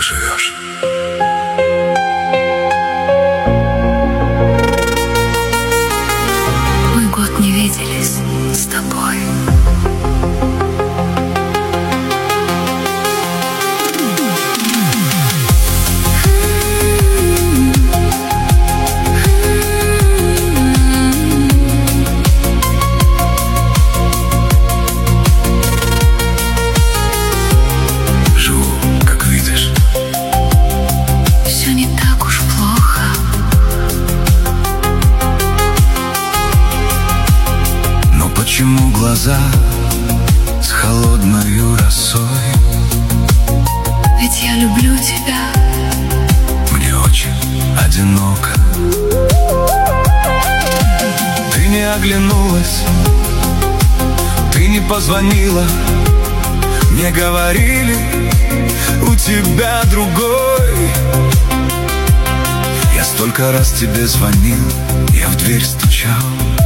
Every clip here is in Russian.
как живешь. Мы год не виделись с тобой. Почему глаза с холодною росой? Ведь я люблю тебя. Мне очень одиноко. Ты не оглянулась, ты не позвонила. Мне говорили, у тебя другой. Я столько раз тебе звонил, я в дверь стучал,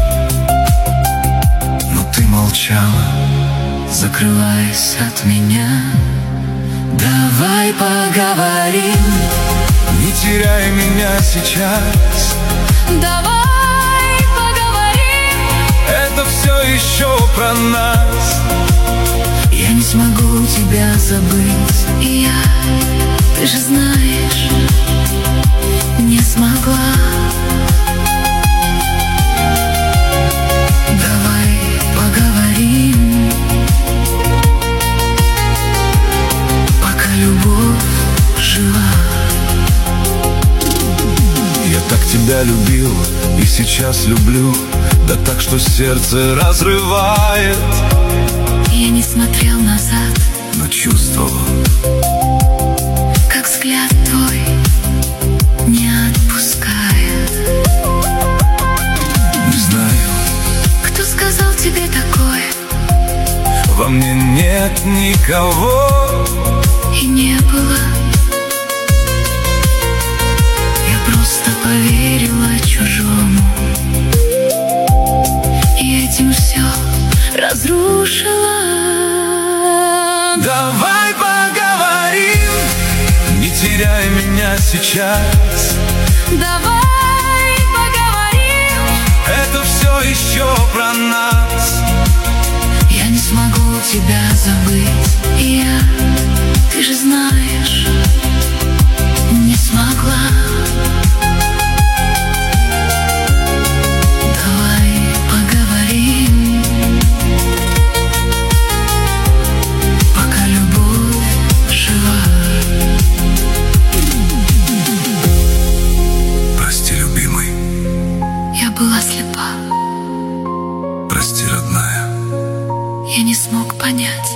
ты молчала, закрываясь от меня. Давай поговорим, не теряй меня сейчас. Давай поговорим, это все еще про нас. Я не смогу тебя забыть, и ты же знаешь, не смогла. Тебя любил и сейчас люблю, да так, что сердце разрывает. Я не смотрел назад, но чувствовал, как взгляд твой не отпускает. Не знаю, кто сказал тебе такое. Во мне нет никого, и не было. Просто поверила чужому, и этим все разрушила. Давай поговорим, не теряй меня сейчас. Давай поговорим, это все еще про нас. Я не смогу тебя забыть, и ты же знаешь, не смогла. Была слепа. Прости, родная. Я не смог понять.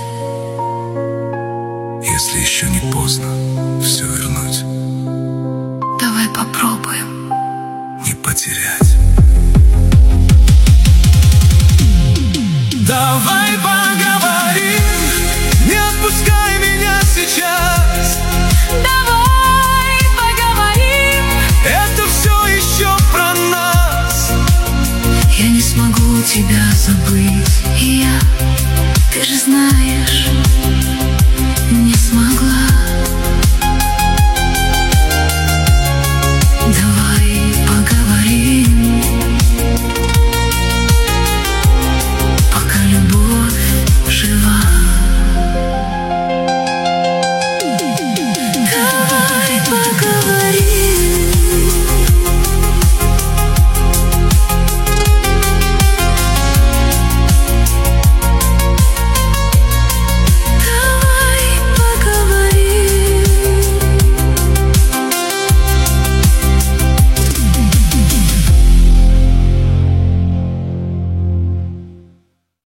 Если еще не поздно все вернуть, давай попробуем не потерять. Давай поговорим, не отпускай меня сейчас. Давай поговорим, это все еще про нас. Я не смогу тебя забыть, и ты же знаешь,